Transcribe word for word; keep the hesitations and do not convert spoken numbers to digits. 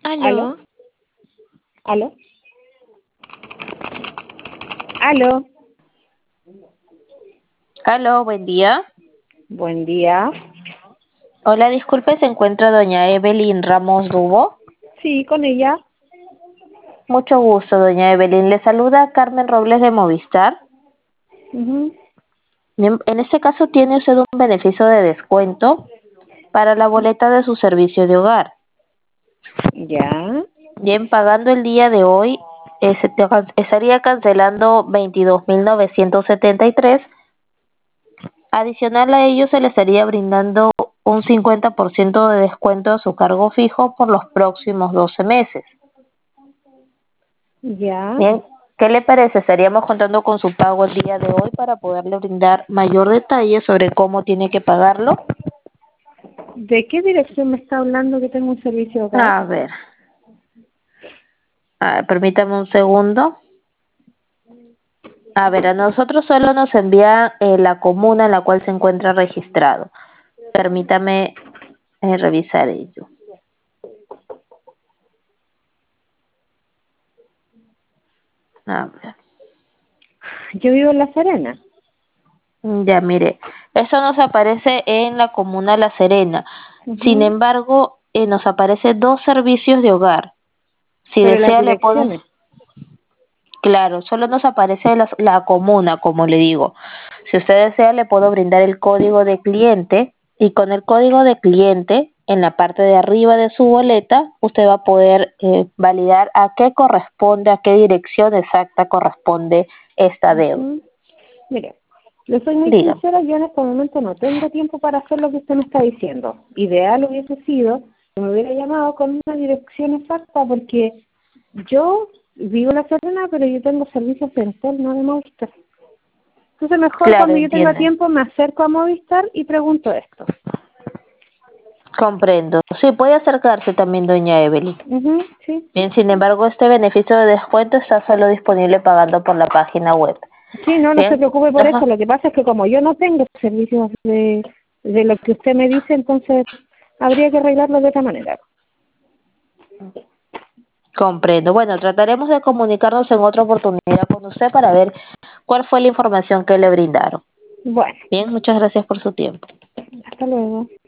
¿Aló? Aló, ¿Aló? ¿Aló? aló, buen día. Buen día. Hola, disculpe, ¿se encuentra doña Evelyn Ramos Dubo? Sí, con ella. Mucho gusto, doña Evelyn. Le saluda Carmen Robles de Movistar. Ujú. Bien, en este caso tiene usted un beneficio de descuento para la boleta de su servicio de hogar. Ya, Bien, pagando el día de hoy, eh, se te can- estaría cancelando veintidós mil novecientos setenta y tres. Adicional a ello, se le estaría brindando un cincuenta por ciento de descuento a su cargo fijo por los próximos doce meses. ya. Bien, ¿qué le parece? Estaríamos contando con su pago el día de hoy para poderle brindar mayor detalle sobre cómo tiene que pagarlo. ¿De qué dirección me está hablando que tengo un servicio hogar? A ver, a ver, permítame un segundo. A ver, a nosotros solo nos envía eh, la comuna en la cual se encuentra registrado. Permítame eh, revisar ello. A ver. Yo vivo en La Serena. Ya, mire, eso nos aparece en la comuna La Serena. Sin Ujú. embargo, eh, nos aparece dos servicios de hogar. Si Pero las desea, le puedo. direcciones. Claro, solo nos aparece la, la comuna, como le digo. Si usted desea, le puedo brindar el código de cliente y con el código de cliente, en la parte de arriba de su boleta, usted va a poder eh, validar a qué corresponde, a qué dirección exacta corresponde esta deuda. Ujú. Mire, le soy muy Dígame. sincera, yo en este momento no tengo tiempo para hacer lo que usted me está diciendo. Ideal hubiese sido que me hubiera llamado con una dirección exacta porque yo vivo en La Serena, pero yo tengo servicios de Entel, no de Movistar. Entonces mejor Claro, cuando yo tenga entiende. tiempo me acerco a Movistar y pregunto esto. Comprendo. Sí, puede acercarse también, doña Evelyn. Ujú, sí. Bien, sin embargo, este beneficio de descuento está solo disponible pagando por la página web. Sí, no, no se Bien. preocupe por eso. Ajá. Lo que pasa es que como yo no tengo servicios de, de lo que usted me dice, entonces habría que arreglarlo de otra manera. Comprendo. Bueno, trataremos de comunicarnos en otra oportunidad con usted para ver cuál fue la información que le brindaron. Bueno, Bien, muchas gracias por su tiempo. hasta luego.